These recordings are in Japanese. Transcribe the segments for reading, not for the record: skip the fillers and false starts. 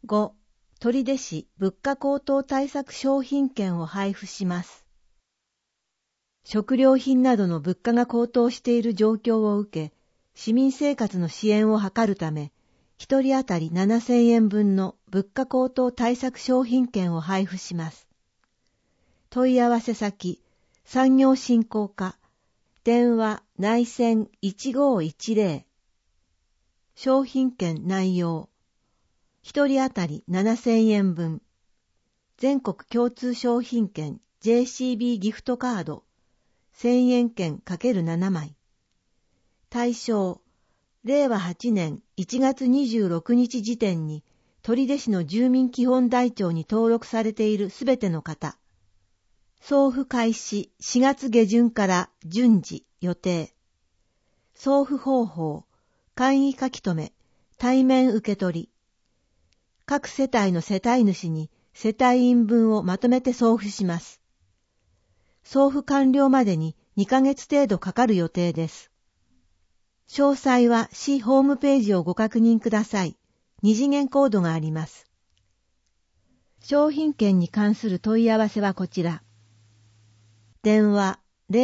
5、取手市物価高騰対策商品券を配布します。食料品などの物価が高騰している状況を受け、市民生活の支援を図るため、1人当たり7000円分の物価高騰対策商品券を配布します。問い合わせ先、産業振興課、電話内線1510。商品券内容。1人当たり7000円分。全国共通商品券 JCB ギフトカード1000円券 ×7 枚。対象、令和8年1月26日時点に取手市の住民基本台帳に登録されているすべての方。送付開始4月下旬から順次予定。送付方法、簡易書き留め、対面受け取り。各世帯の世帯主に世帯員分をまとめて送付します。送付完了までに2ヶ月程度かかる予定です。詳細は市ホームページをご確認ください。2次元コードがあります。商品券に関する問い合わせはこちら。電話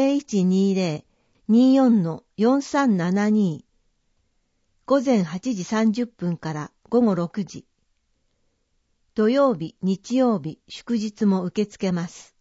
0120-24-4372午前8時30分から午後6時。土曜日、日曜日、祝日も受け付けます。